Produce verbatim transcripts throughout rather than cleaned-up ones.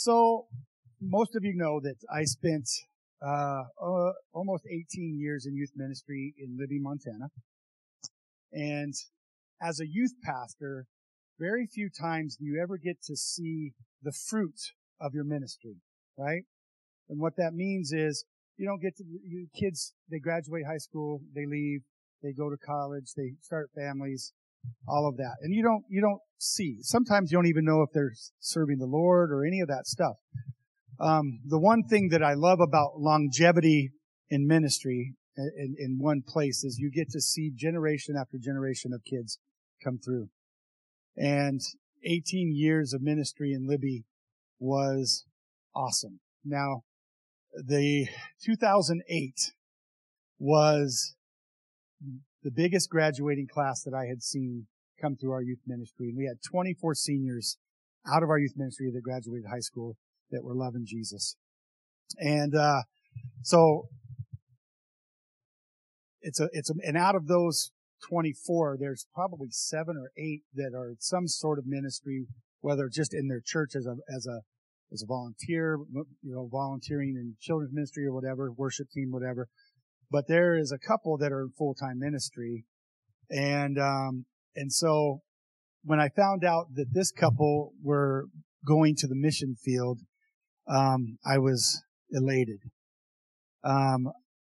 So most of you know that I spent uh, uh, almost eighteen years in youth ministry in Libby, Montana. And as a youth pastor, very few times do you ever get to see the fruit of your ministry, right? And what that means is you don't get to, you, kids, they graduate high school, they leave, they go to college, they start families, all of that. And you don't, you don't see. Sometimes you don't even know if they're serving the Lord or any of that stuff. Um, the one thing that I love about longevity in ministry in, in one place is you get to see generation after generation of kids come through. And eighteen years of ministry in Libby was awesome. Now, the two thousand eight was the biggest graduating class that I had seen come through our youth ministry. And we had twenty-four seniors out of our youth ministry that graduated high school that were loving Jesus. And, uh, so it's a, it's a, and out of those twenty-four, there's probably seven or eight that are some sort of ministry, whether just in their church as a, as a, as a volunteer, you know, volunteering in children's ministry or whatever, worship team, whatever. But there is a couple that are in full-time ministry. And, um, and so when I found out that this couple were going to the mission field, um, I was elated. Um,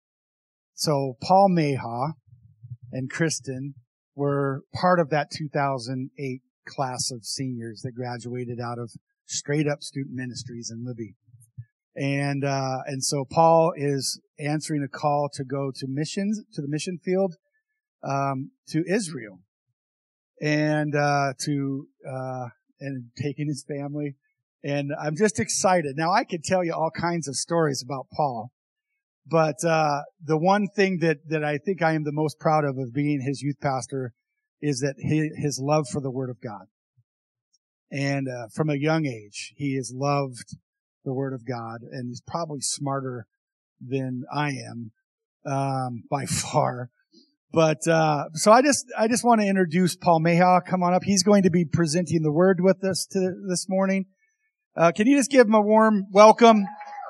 so Paul Mayhaw and Kristen were part of that two thousand eight class of seniors that graduated out of straight up student ministries in Libby. And, uh, and so Paul is answering a call to go to missions, to the mission field, um, to Israel and, uh, to, uh, and taking his family. And I'm just excited. Now I could tell you all kinds of stories about Paul, but, uh, the one thing that, that I think I am the most proud of of being his youth pastor is that his, his love for the Word of God. And, uh, from a young age, he has loved the Word of God, and he's probably smarter than I am, um, by far. But, uh, so I just, I just want to introduce Paul Mayhaw. Come on up. He's going to be presenting the Word with us to, this morning. Uh, can you just give him a warm welcome?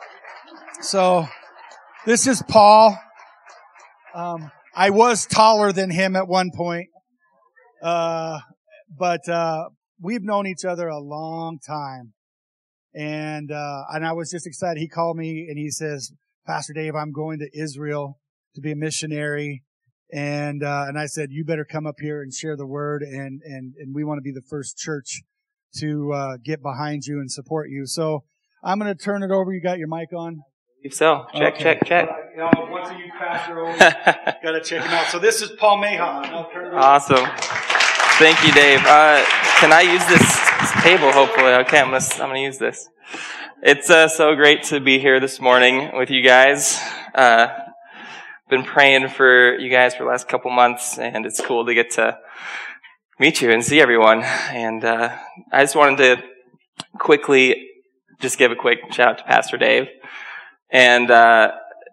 So, this is Paul. Um, I was taller than him at one point. Uh, but, uh, we've known each other a long time. And, uh, and I was just excited. He called me and he says, Pastor Dave, I'm going to Israel to be a missionary. And, uh, and I said, you better come up here and share the word. And, and, and we want to be the first church to, uh, get behind you and support you. So I'm going to turn it over. You got your mic on? If so, check, okay. check, check. You know, once a youth pastor, always got to check him out. So this is Paul Mayhaw. I'll turn it over. Awesome. Thank you, Dave. Uh, can I use this table, hopefully? Okay, I'm going to I'm gonna use this. It's uh, so great to be here this morning with you guys. Uh, been praying for you guys for the last couple months, and it's cool to get to meet you and see everyone. And uh, I just wanted to quickly just give a quick shout out to Pastor Dave. And uh,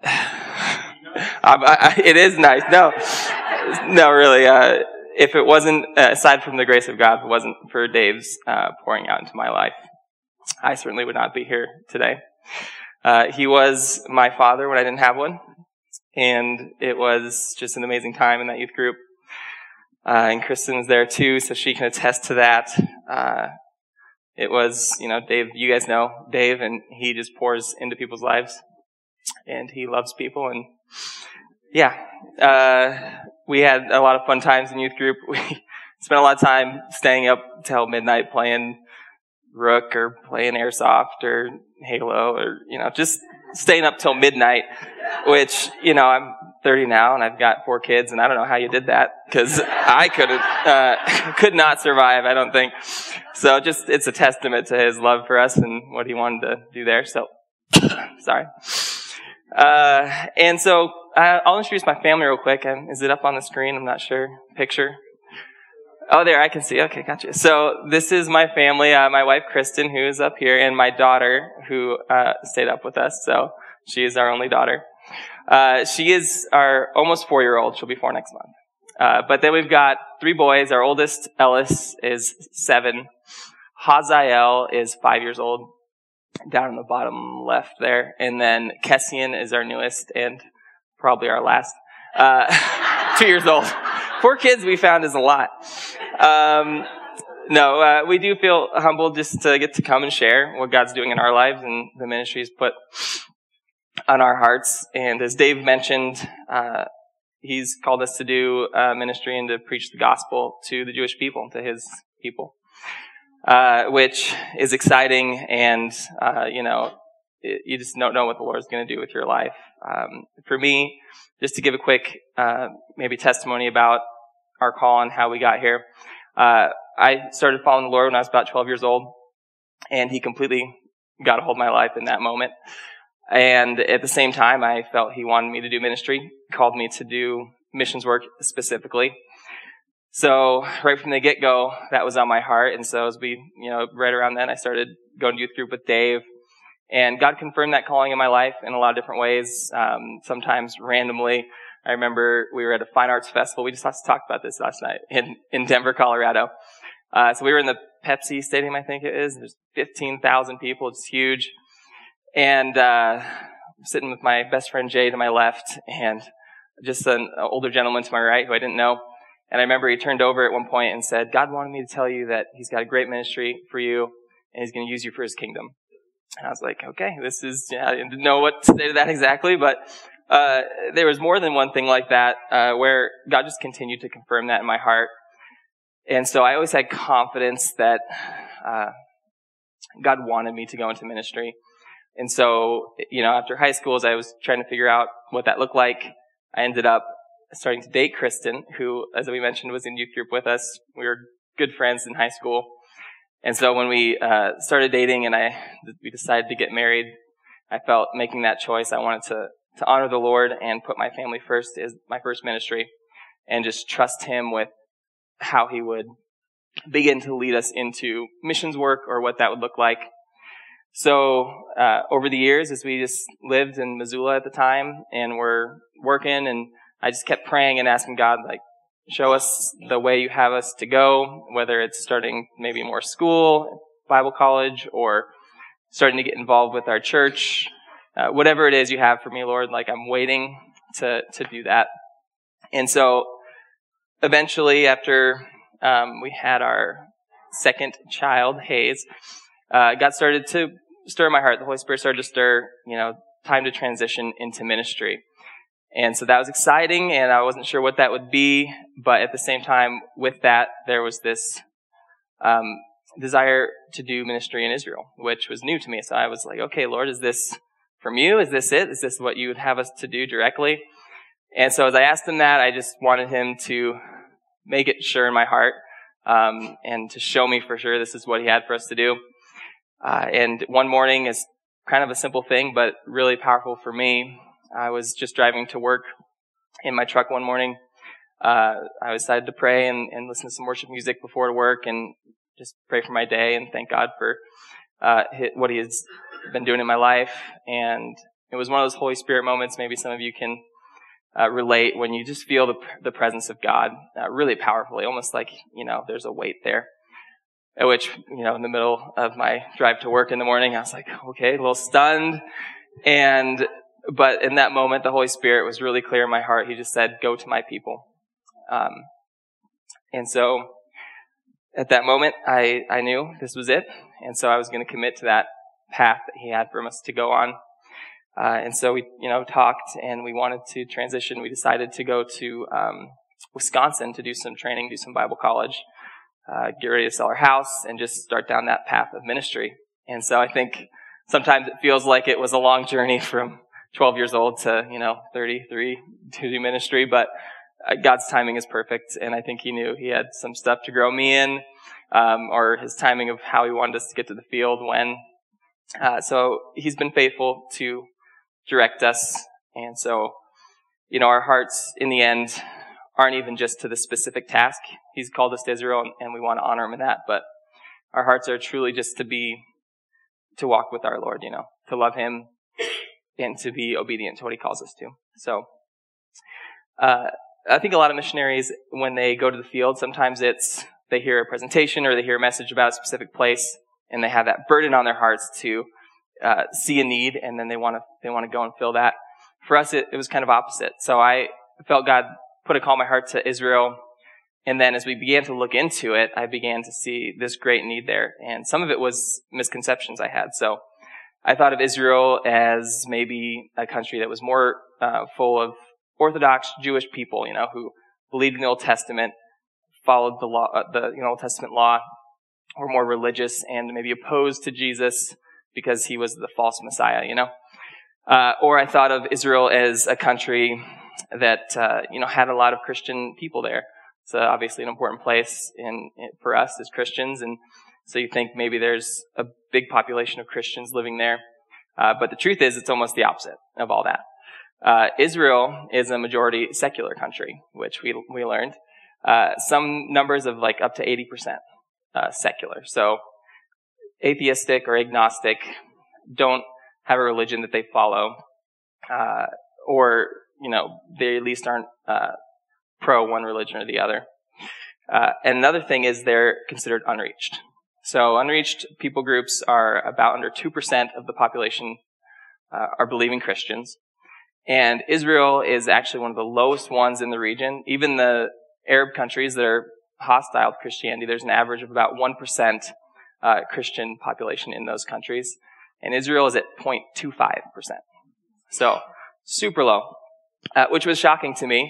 I, I, it is nice. No, no, really. Uh, if it wasn't, uh, aside from the grace of God, if it wasn't for Dave's uh, pouring out into my life, I certainly would not be here today. Uh, he was my father when I didn't have one, and it was just an amazing time in that youth group. Uh, and Kristen's there too, so she can attest to that. Uh, it was, you know, Dave, you guys know Dave, and he just pours into people's lives, and he loves people, and yeah, uh, we had a lot of fun times in youth group. We spent a lot of time staying up till midnight playing Rook or playing Airsoft or Halo or, you know, just staying up till midnight, which, you know, I'm thirty now and I've got four kids, and I don't know how you did that, because I couldn't, uh, could not survive, I don't think. So just, it's a testament to his love for us and what he wanted to do there. So, sorry. Uh, and so, uh, I'll introduce my family real quick. And is it up on the screen? I'm not sure. Picture. Oh, there, I can see. Okay, gotcha. So this is my family, uh, my wife, Kristen, who is up here, and my daughter, who, uh, stayed up with us. So she is our only daughter. Uh, she is our almost four-year-old. She'll be four next month. Uh, but then we've got three boys. Our oldest, Ellis, is seven. Hazael is five years old. down in the bottom left there. And then Kessian is our newest and probably our last. Uh, two years old. Four kids we found is a lot. Um, no, uh, we do feel humbled just to get to come and share what God's doing in our lives and the ministry's put on our hearts. And as Dave mentioned, uh, he's called us to do uh, ministry and to preach the gospel to the Jewish people, to his people, uh, which is exciting. And, uh, you know, it, you just don't know what the Lord's going to do with your life. Um, for me, just to give a quick, uh, maybe testimony about our call and how we got here. Uh, I started following the Lord when I was about twelve years old, and he completely got a hold of my life in that moment. And at the same time, I felt he wanted me to do ministry, called me to do missions work specifically. So right from the get-go, that was on my heart. And so as we, you know, right around then, I started going to youth group with Dave. And God confirmed that calling in my life in a lot of different ways, um, sometimes randomly. I remember we were at a fine arts festival. We just talked about this last night in, in Denver, Colorado. Uh, so we were in the Pepsi Stadium, I think it is. There's fifteen thousand people. It's huge. And uh I'm sitting with my best friend Jay to my left and just an older gentleman to my right who I didn't know. And I remember he turned over at one point and said, God wanted me to tell you that he's got a great ministry for you and he's going to use you for his kingdom. And I was like, okay, this is, yeah, I didn't know what to say to that exactly, but uh there was more than one thing like that uh where God just continued to confirm that in my heart. And so I always had confidence that uh God wanted me to go into ministry. And so, you know, after high school, as I was trying to figure out what that looked like, I ended up starting to date Kristen, who, as we mentioned, was in youth group with us. We were good friends in high school. And so when we uh started dating and I we decided to get married, I felt making that choice, I wanted to to honor the Lord and put my family first as my first ministry and just trust him with how he would begin to lead us into missions work or what that would look like. So uh over the years, as we just lived in Missoula at the time and were working, and I just kept praying and asking God, like, show us the way you have us to go, whether it's starting maybe more school, Bible college, or starting to get involved with our church. Uh, whatever it is you have for me, Lord, like I'm waiting to to do that. And so eventually, after um we had our second child, Hayes, uh God started to stir in my heart. The Holy Spirit started to stir, you know, time to transition into ministry. And so that was exciting, and I wasn't sure what that would be, but at the same time, with that, there was this um desire to do ministry in Israel, which was new to me. So I was like, okay, Lord, is this from you? Is this it? Is this what you would have us to do directly? And so as I asked him that, I just wanted him to make it sure in my heart, um, and to show me for sure this is what he had for us to do. Uh, and one morning is kind of a simple thing, but really powerful for me. I was just driving to work in my truck one morning. Uh, I decided to pray and, and listen to some worship music before work and just pray for my day and thank God for uh, what he has been doing in my life. And it was one of those Holy Spirit moments, maybe some of you can uh, relate, when you just feel the, the presence of God uh, really powerfully, almost like, you know, there's a weight there. At which, you know, in the middle of my drive to work in the morning, I was like, okay, a little stunned. And, but in that moment, the Holy Spirit was really clear in my heart. He just said, go to my people. Um, and so at that moment, I, I knew this was it. And so I was going to commit to that path that he had for us to go on. Uh, and so we, you know, talked and we wanted to transition. We decided to go to, um, Wisconsin to do some training, do some Bible college. Uh, get ready to sell our house and just start down that path of ministry. And so I think sometimes it feels like it was a long journey from twelve years old to, you know, thirty-three to do ministry, but uh, God's timing is perfect. And I think he knew he had some stuff to grow me in, um, or his timing of how he wanted us to get to the field when. Uh, so he's been faithful to direct us. And so, you know, our hearts in the end aren't even just to the specific task. He's called us to Israel, and, and we want to honor him in that. But our hearts are truly just to be, to walk with our Lord, you know, to love him and to be obedient to what he calls us to. So, uh, I think a lot of missionaries, when they go to the field, sometimes it's, they hear a presentation or they hear a message about a specific place, and they have that burden on their hearts to uh, see a need and then they want to they want to go and fill that. For us, it, it was kind of opposite. So I felt God put a call in my heart to Israel. And then as we began to look into it, I began to see this great need there. And some of it was misconceptions I had. So I thought of Israel as maybe a country that was more uh, full of Orthodox Jewish people, you know, who believed in the Old Testament, followed the law, uh, the you know, Old Testament law, were more religious and maybe opposed to Jesus because he was the false Messiah, you know. Uh, or I thought of Israel as a country that, uh, you know, had a lot of Christian people there. It's uh, obviously an important place in, in for us as Christians, and so you think maybe there's a big population of Christians living there. Uh, but the truth is, it's almost the opposite of all that. Uh, Israel is a majority secular country, which we we learned. Uh, some numbers of like up to eighty percent uh, secular. So atheistic or agnostic, don't have a religion that they follow, uh, or, you know, they at least aren't uh, pro one religion or the other. Uh, and another thing is they're considered unreached. So unreached people groups are about under two percent of the population uh, are believing Christians. And Israel is actually one of the lowest ones in the region. Even the Arab countries that are hostile to Christianity, there's an average of about one percent uh, Christian population in those countries. And Israel is at zero point two five percent. So super low, uh, which was shocking to me.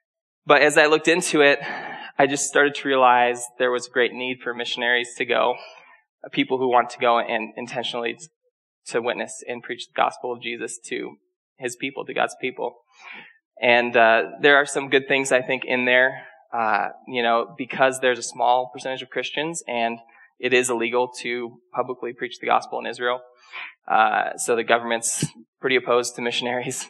But as I looked into it, I just started to realize there was a great need for missionaries to go, uh, people who want to go and intentionally t- to witness and preach the gospel of Jesus to his people, to God's people. And uh, there are some good things, I think, in there, uh, you know, because there's a small percentage of Christians and it is illegal to publicly preach the gospel in Israel. Uh, so the government's pretty opposed to missionaries.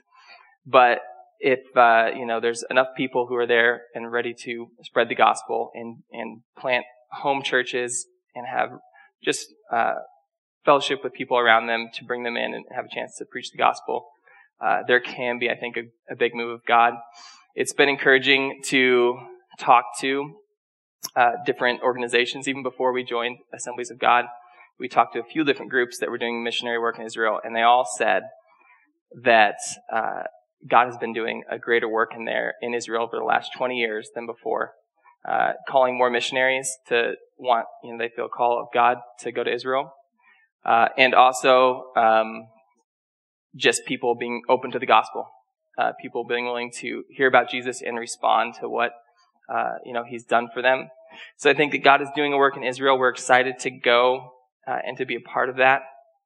But if, uh, you know, there's enough people who are there and ready to spread the gospel and, and plant home churches and have just uh, fellowship with people around them to bring them in and have a chance to preach the gospel, uh, there can be, I think, a, a big move of God. It's been encouraging to talk to uh, different organizations. Even before we joined Assemblies of God, we talked to a few different groups that were doing missionary work in Israel, and they all said that uh, God has been doing a greater work in there in Israel over the last twenty years than before, uh, calling more missionaries to want, you know, they feel a call of God to go to Israel, uh, and also um, just people being open to the gospel, uh, people being willing to hear about Jesus and respond to what uh, you know He's done for them. So I think that God is doing a work in Israel. We're excited to go uh, and to be a part of that,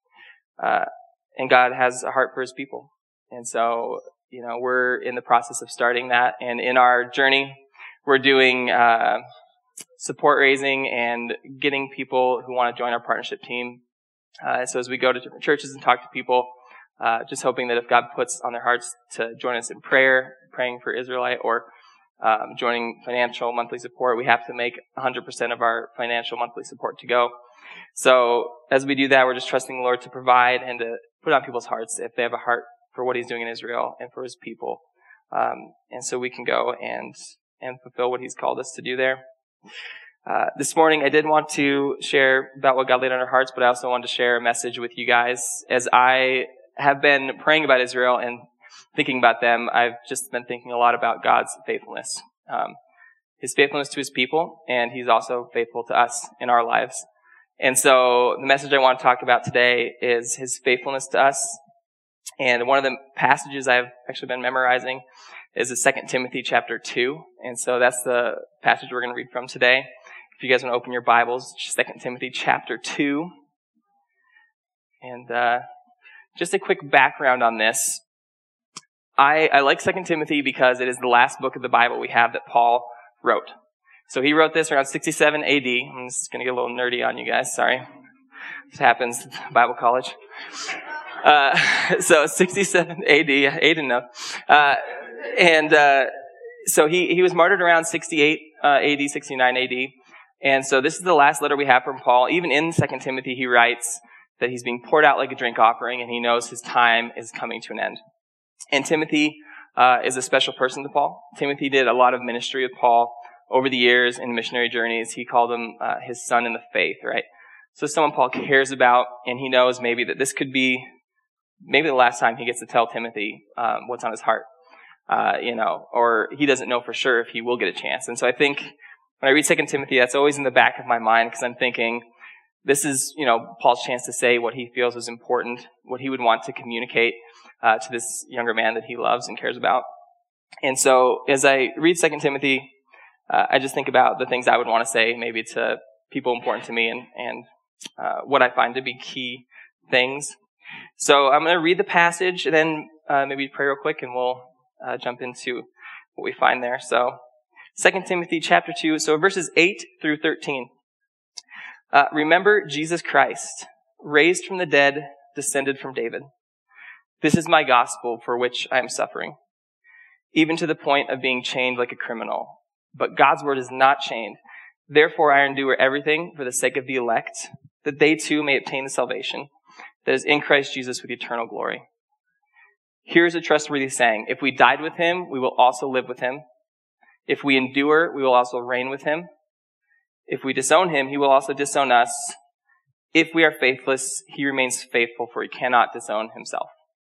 uh, and God has a heart for His people, and so. You know, we're in the process of starting that. And in our journey, we're doing uh, support raising and getting people who want to join our partnership team. Uh, so as we go to different churches and talk to people, uh, just hoping that if God puts on their hearts to join us in prayer, praying for Israelite, or um, joining financial monthly support, we have to make one hundred percent of our financial monthly support to go. So as we do that, we're just trusting the Lord to provide and to put on people's hearts if they have a heart for what He's doing in Israel and for His people. Um, and so we can go and, and fulfill what He's called us to do there. Uh, this morning I did want to share about what God laid on our hearts, but I also wanted to share a message with you guys. As I have been praying about Israel and thinking about them, I've just been thinking a lot about God's faithfulness. Um, His faithfulness to His people, and He's also faithful to us in our lives. And so the message I want to talk about today is His faithfulness to us. And one of the passages I've actually been memorizing is the Second Timothy chapter two. And so that's the passage we're going to read from today. If you guys want to open your Bibles, Second Timothy chapter two. And uh, just a quick background on this. I, I like Second Timothy because it is the last book of the Bible we have that Paul wrote. So he wrote this around sixty-seven A D. I'm just going to get a little nerdy on you guys. Sorry. This happens at Bible college. Uh, so sixty-seven A D, I didn't know. Uh, and, uh, so he, he was martyred around sixty-eight, uh, A D, sixty-nine A D. And so this is the last letter we have from Paul. Even in Second Timothy, he writes that he's being poured out like a drink offering and he knows his time is coming to an end. And Timothy, uh, is a special person to Paul. Timothy did a lot of ministry with Paul over the years in missionary journeys. He called him, uh, his son in the faith, right? So someone Paul cares about, and he knows maybe that this could be maybe the last time he gets to tell Timothy um, what's on his heart, uh, you know, or he doesn't know for sure if he will get a chance. And so I think when I read Second Timothy, that's always in the back of my mind because I'm thinking this is, you know, Paul's chance to say what he feels is important, what he would want to communicate uh, to this younger man that he loves and cares about. And so as I read Second Timothy, uh, I just think about the things I would want to say maybe to people important to me and, and uh, what I find to be key things. So I'm going to read the passage and then uh, maybe pray real quick and we'll uh, jump into what we find there. So Second Timothy chapter two, so verses eight through thirteen. Uh, Remember Jesus Christ, raised from the dead, descended from David. This is my gospel for which I am suffering, even to the point of being chained like a criminal. But God's word is not chained. Therefore I endure everything for the sake of the elect, that they too may obtain the salvation that is in Christ Jesus with eternal glory. Here's a trustworthy saying: if we died with him, we will also live with him. If we endure, we will also reign with him. If we disown him, he will also disown us. If we are faithless, he remains faithful, for he cannot disown himself.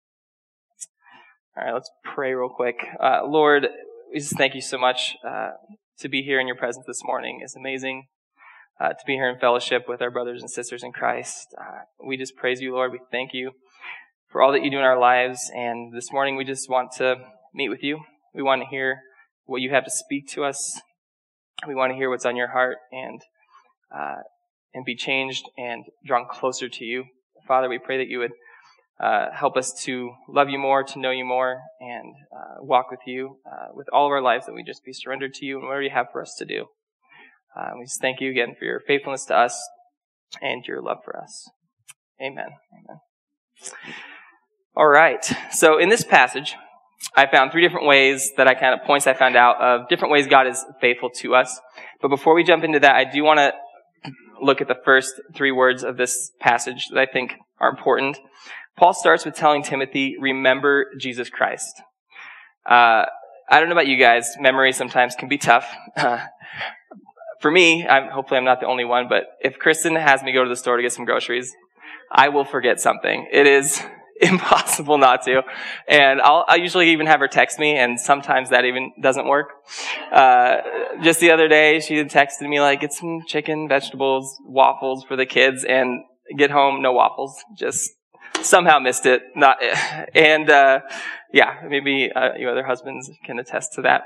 All right, let's pray real quick. Uh, Lord, we just thank you so much uh, to be here in your presence this morning. It's amazing uh, to be here in fellowship with our brothers and sisters in Christ. Uh, we just praise you, Lord. We thank you for all that you do in our lives. And this morning, we just want to meet with you. We want to hear what you have to speak to us. We want to hear what's on your heart and uh, and be changed and drawn closer to you. Father, we pray that you would uh, help us to love you more, to know you more, and uh, walk with you uh, with all of our lives, that we just be surrendered to you and whatever you have for us to do. Uh, we just thank you again for your faithfulness to us and your love for us. Amen. Amen. All right. So in this passage, I found three different ways that I kind of points I found out of different ways God is faithful to us. But before we jump into that, I do want to look at the first three words of this passage that I think are important. Paul starts with telling Timothy, remember Jesus Christ. Uh, I don't know about you guys. Memory sometimes can be tough. Uh, for me, I'm, hopefully I'm not the only one, but if Kristen has me go to the store to get some groceries, I will forget something. It is impossible not to. And I'll, I'll usually even have her text me, and sometimes that even doesn't work. Uh, just the other day, she had texted me like, get some chicken, vegetables, waffles for the kids, and get home, no waffles. Just somehow missed it. Not, and, uh, yeah, maybe, uh, you other husbands can attest to that.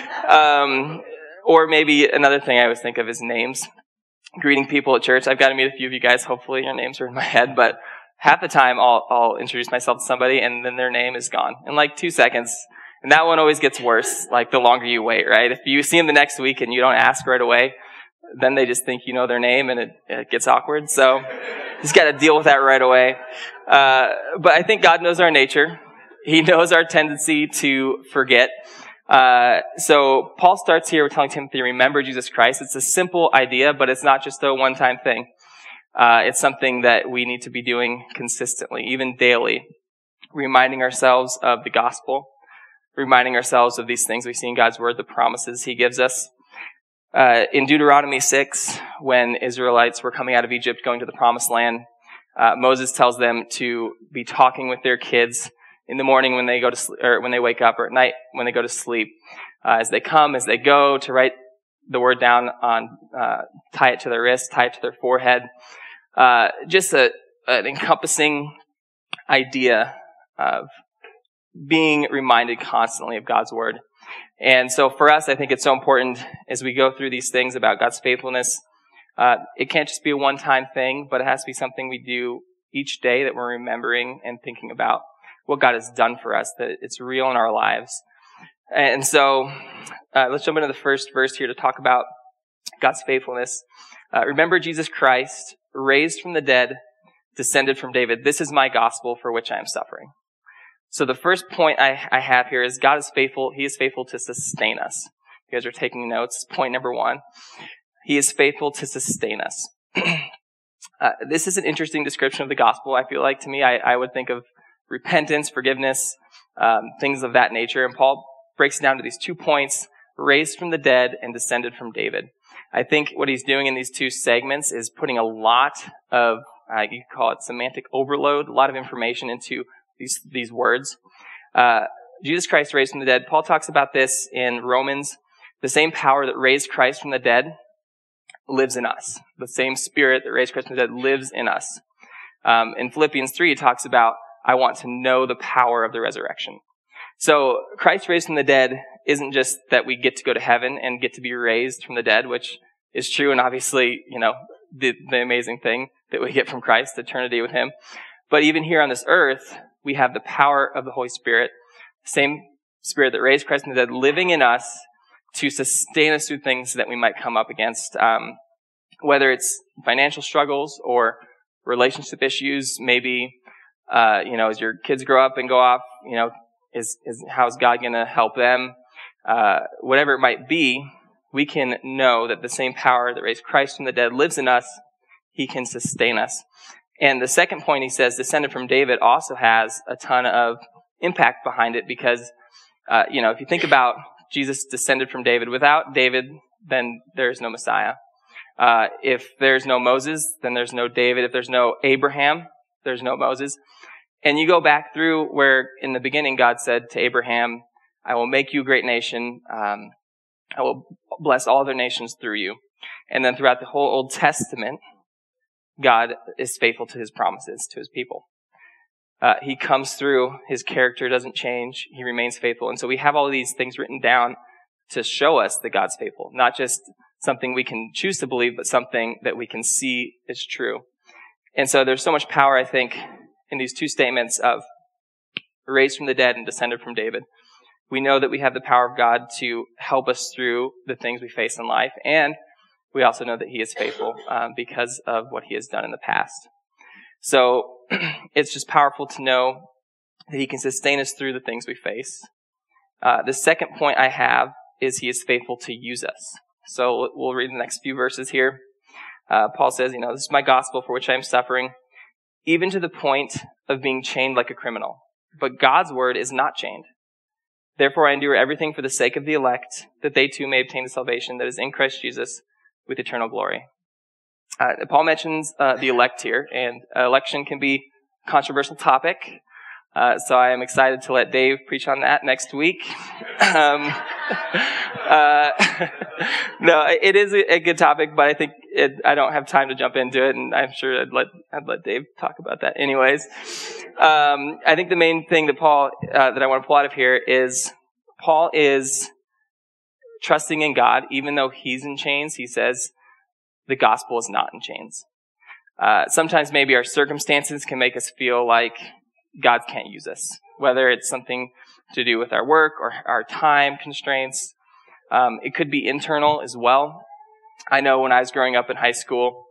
Um, or maybe another thing I always think of is names. Greeting people at church. I've got to meet a few of you guys. Hopefully your names are in my head, but half the time, I'll, I'll introduce myself to somebody, and then their name is gone in like two seconds. And that one always gets worse, like the longer you wait, right? If you see them the next week and you don't ask right away, then they just think you know their name, and it, it gets awkward. So just got to deal with that right away. Uh, but I think God knows our nature. He knows our tendency to forget. Uh, so Paul starts here with telling Timothy, remember Jesus Christ. It's a simple idea, but it's not just a one-time thing. Uh, it's something that we need to be doing consistently, even daily, reminding ourselves of the gospel, reminding ourselves of these things we see in God's word, the promises he gives us. Uh, in Deuteronomy six, when Israelites were coming out of Egypt, going to the promised land, uh, Moses tells them to be talking with their kids in the morning when they go to sleep, or when they wake up, or at night when they go to sleep, uh, as they come, as they go, to write the word down on, uh, tie it to their wrist, tie it to their forehead. Uh, just a, an encompassing idea of being reminded constantly of God's word. And so for us, I think it's so important as we go through these things about God's faithfulness. Uh, it can't just be a one-time thing, but it has to be something we do each day, that we're remembering and thinking about what God has done for us, that it's real in our lives. And so uh, let's jump into the first verse here to talk about God's faithfulness. Uh, remember Jesus Christ, raised from the dead, descended from David. This is my gospel for which I am suffering. So the first point I, I have here is God is faithful. He is faithful to sustain us. You guys are taking notes. Point number one. He is faithful to sustain us. uh, this is an interesting description of the gospel. I feel like to me, I, I would think of repentance, forgiveness, um, things of that nature. And Paul breaks it down to these two points: raised from the dead and descended from David. I think what he's doing in these two segments is putting a lot of, uh, you could call it semantic overload, a lot of information into these these words. Uh, Jesus Christ raised from the dead. Paul talks about this in Romans. The same power that raised Christ from the dead lives in us. The same Spirit that raised Christ from the dead lives in us. Um, in Philippians three, it talks about, I want to know the power of the resurrection. So Christ raised from the dead isn't just that we get to go to heaven and get to be raised from the dead, which is true and obviously, you know, the, the amazing thing that we get from Christ, eternity with him. But even here on this earth, we have the power of the Holy Spirit, same Spirit that raised Christ from the dead, living in us to sustain us through things that we might come up against, um, whether it's financial struggles or relationship issues, maybe, uh, you know, as your kids grow up and go off, you know, is, is how's God going to help them? Uh, whatever it might be, we can know that the same power that raised Christ from the dead lives in us. He can sustain us. And the second point, he says, descended from David also has a ton of impact behind it because, uh, you know, if you think about Jesus descended from David, without David, then there's no Messiah. Uh, if there's no Moses, then there's no David. If there's no Abraham, there's no Moses. And you go back through where in the beginning God said to Abraham, I will make you a great nation. Um, I will bless all other nations through you. And then throughout the whole Old Testament, God is faithful to his promises to his people. Uh, he comes through. His character doesn't change. He remains faithful. And so we have all of these things written down to show us that God's faithful. Not just something we can choose to believe, but something that we can see is true. And so there's so much power, I think, in these two statements of raised from the dead and descended from David. We know that we have the power of God to help us through the things we face in life. And we also know that he is faithful um, because of what he has done in the past. So it's just powerful to know that he can sustain us through the things we face. Uh, the second point I have is he is faithful to use us. So we'll read the next few verses here. Uh, Paul says, you know, this is my gospel for which I am suffering, even to the point of being chained like a criminal. But God's word is not chained. Therefore I endure everything for the sake of the elect, that they too may obtain the salvation that is in Christ Jesus with eternal glory. Uh, Paul mentions uh, the elect here, and uh, election can be a controversial topic. Uh, so I am excited to let Dave preach on that next week. um, uh, no, it is a, a good topic, but I think it, I don't have time to jump into it, and I'm sure I'd let I'd let Dave talk about that anyways. Um, I think the main thing that Paul uh, that I want to pull out of here is Paul is trusting in God, even though he's in chains. He says the gospel is not in chains. Uh, sometimes maybe our circumstances can make us feel like God can't use us, whether it's something to do with our work or our time constraints. Um, it could be internal as well. I know when I was growing up in high school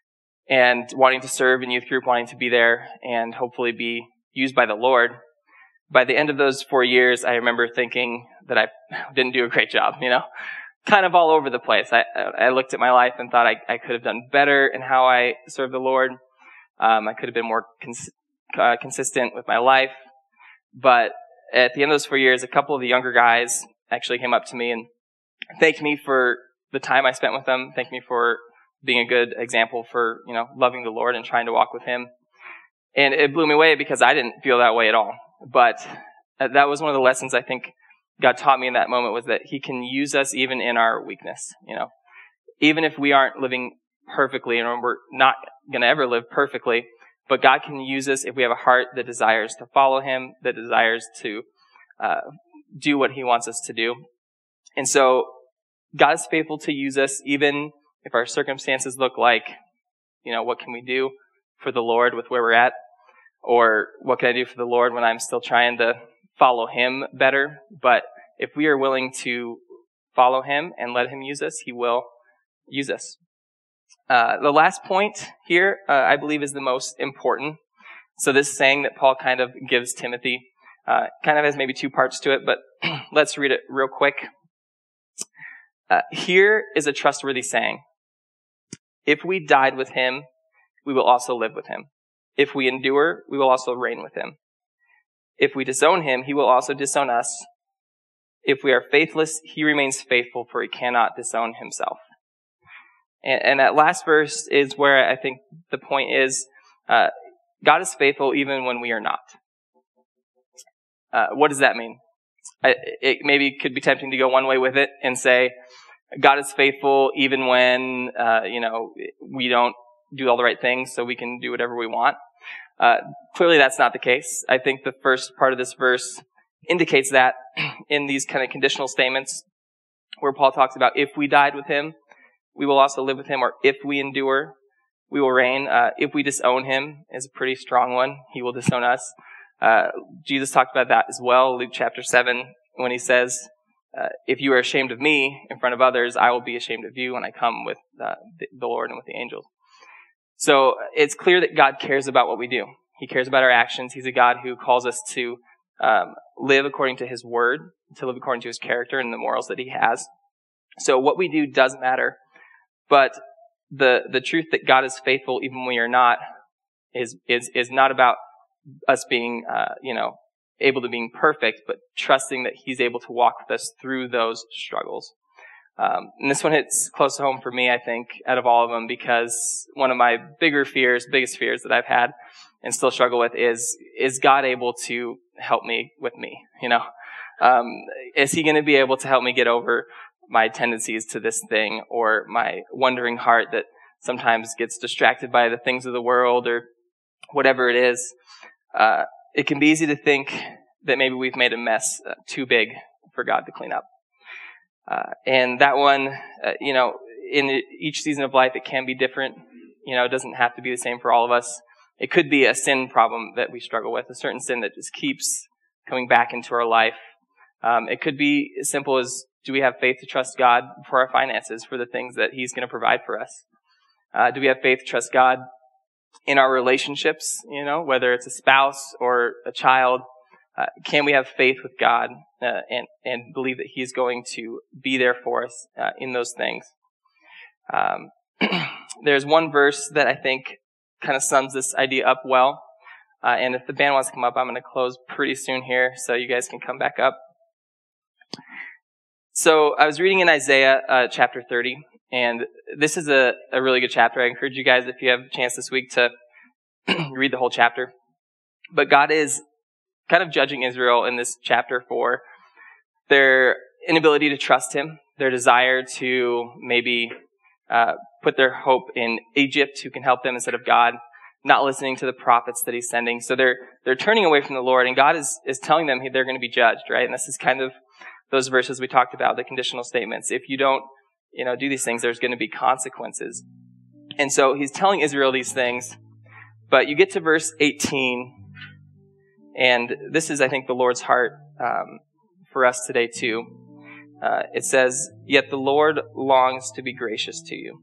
and wanting to serve in youth group, wanting to be there and hopefully be used by the Lord, by the end of those four years, I remember thinking that I didn't do a great job, you know, kind of all over the place. I, I looked at my life and thought I, I could have done better in how I served the Lord. Um, I could have been more cons- uh, consistent with my life. But at the end of those four years, a couple of the younger guys actually came up to me and thanked me for the time I spent with them, thanked me for being a good example for, you know, loving the Lord and trying to walk with him. And it blew me away because I didn't feel that way at all. But that was one of the lessons I think God taught me in that moment, was that he can use us even in our weakness. You know, even if we aren't living perfectly, and we're not going to ever live perfectly, but God can use us if we have a heart that desires to follow him, that desires to uh, do what he wants us to do. And so God is faithful to use us even if our circumstances look like, you know, what can we do for the Lord with where we're at? Or what can I do for the Lord when I'm still trying to follow him better? But if we are willing to follow him and let him use us, he will use us. Uh, the last point here, uh, I believe, is the most important. So this saying that Paul kind of gives Timothy uh, kind of has maybe two parts to it, but let's read it real quick. Uh, here is a trustworthy saying. If we died with him, we will also live with him. If we endure, we will also reign with him. If we disown him, he will also disown us. If we are faithless, he remains faithful, for he cannot disown himself. And, and that last verse is where I think the point is, uh, God is faithful even when we are not. Uh, what does that mean? I, it maybe could be tempting to go one way with it and say, God is faithful even when, uh, you know, we don't do all the right things so we can do whatever we want. Uh, clearly that's not the case. I think the first part of this verse indicates that in these kind of conditional statements where Paul talks about if we died with him, we will also live with him, or if we endure, we will reign. Uh, if we disown him is a pretty strong one. He will disown us. Uh, Jesus talked about that as well, Luke chapter seven, when he says, uh, if you are ashamed of me in front of others, I will be ashamed of you when I come with uh, the, the Lord and with the angels. So it's clear that God cares about what we do. He cares about our actions. He's a God who calls us to um, live according to his word, to live according to his character and the morals that he has. So what we do does matter. But the the truth that God is faithful even when we are not is is is not about us being uh, you know able to being perfect, but trusting that he's able to walk with us through those struggles. Um, and this one hits close to home for me, I think, out of all of them, because one of my bigger fears, biggest fears that I've had and still struggle with is, is God able to help me with me? You know, um, is he going to be able to help me get over my tendencies to this thing, or my wandering heart that sometimes gets distracted by the things of the world or whatever it is? Uh, it can be easy to think that maybe we've made a mess uh, too big for God to clean up. Uh, and that one, uh, you know, in each season of life, it can be different. You know, it doesn't have to be the same for all of us. It could be a sin problem that we struggle with, a certain sin that just keeps coming back into our life. Um, it could be as simple as, do we have faith to trust God for our finances, for the things that he's going to provide for us? Uh, do we have faith to trust God in our relationships, you know, whether it's a spouse or a child? Uh, can we have faith with God uh, and, and believe that he's going to be there for us uh, in those things? Um, there's one verse that I think kind of sums this idea up well. Uh, and if the band wants to come up, I'm going to close pretty soon here, so you guys can come back up. So I was reading in Isaiah uh, chapter thirty, and this is a, a really good chapter. I encourage you guys, if you have a chance this week, to read the whole chapter. But God is kind of judging Israel in this chapter for their inability to trust him, their desire to maybe uh, put their hope in Egypt, who can help them instead of God, not listening to the prophets that he's sending. So they're they're turning away from the Lord, and God is is telling them they're going to be judged, right? And this is kind of those verses we talked about, the conditional statements. If you don't, you know, do these things, there's going to be consequences. And so he's telling Israel these things. But you get to verse eighteen, and this is, I think, the Lord's heart um, for us today too. Uh, it says, "Yet the Lord longs to be gracious to you."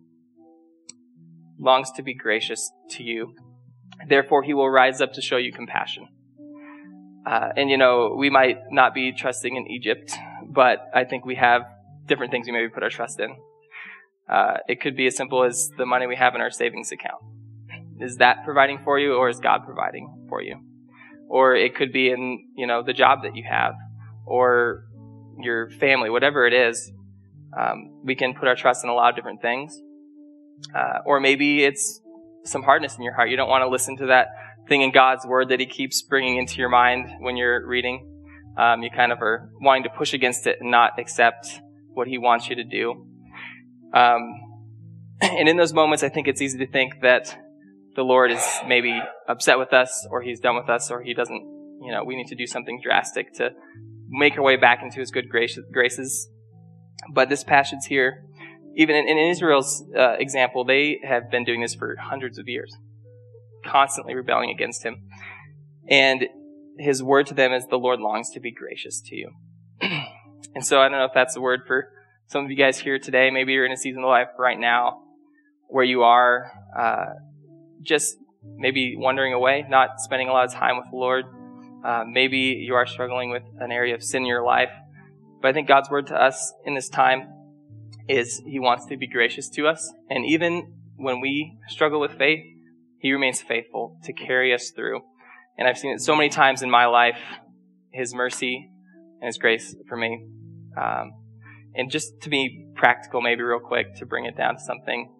Longs to be gracious to you. Therefore, he will rise up to show you compassion. Uh, and, you know, we might not be trusting in Egypt, but I think we have different things we maybe put our trust in. Uh, it could be as simple as the money we have in our savings account. Is that providing for you, or is God providing for you? Or it could be in, you know, the job that you have, or your family, whatever it is. Um, we can put our trust in a lot of different things. Uh, or maybe it's some hardness in your heart. You don't want to listen to that thing in God's word that he keeps bringing into your mind when you're reading. Um, you kind of are wanting to push against it and not accept what he wants you to do. Um, and in those moments, I think it's easy to think that the Lord is maybe upset with us, or he's done with us, or he doesn't, you know, we need to do something drastic to make our way back into his good graces. But this passage here, even in, in Israel's uh, example, they have been doing this for hundreds of years, constantly rebelling against him. And his word to them is, the Lord longs to be gracious to you. And so I don't know if that's the word for some of you guys here today. Maybe you're in a season of life right now where you are uh, just maybe wandering away, not spending a lot of time with the Lord. Uh, maybe you are struggling with an area of sin in your life. But I think God's word to us in this time is he wants to be gracious to us. And even when we struggle with faith, he remains faithful to carry us through. And I've seen it so many times in my life, his mercy and his grace for me. Um, and just to be practical, maybe real quick, to bring it down to something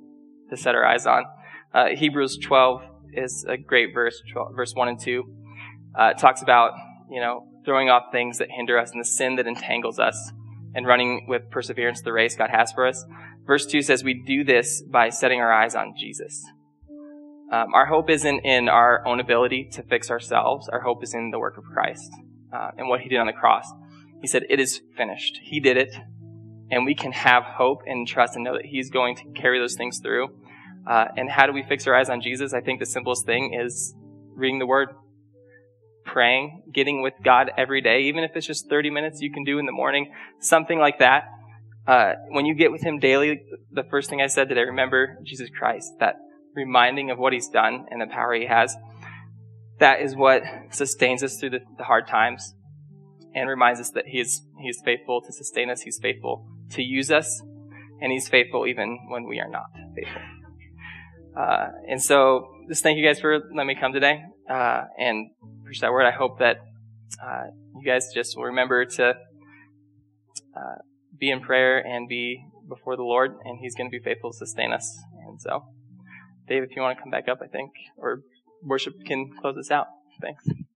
to set our eyes on. Uh, Hebrews twelve is a great verse, twelve, verse one and two. Uh, it talks about, you know, throwing off things that hinder us and the sin that entangles us and running with perseverance the race God has for us. Verse two says we do this by setting our eyes on Jesus. Um, our hope isn't in our own ability to fix ourselves. Our hope is in the work of Christ uh, and what he did on the cross. He said, it is finished. He did it. And we can have hope and trust and know that he's going to carry those things through. Uh, and how do we fix our eyes on Jesus? I think the simplest thing is reading the Word, praying, getting with God every day, even if it's just thirty minutes you can do in the morning, something like that. Uh, when you get with him daily, the first thing I said today, remember Jesus Christ, that reminding of what he's done and the power he has. That is what sustains us through the, the hard times and reminds us that he is, he is faithful to sustain us. He's faithful to use us, and he's faithful even when we are not faithful. Uh, and so just thank you guys for letting me come today uh, and preach that word. I hope that uh, you guys just will remember to uh, be in prayer and be before the Lord, and he's going to be faithful to sustain us. And so, Dave, if you want to come back up, I think, or worship can close us out. Thanks.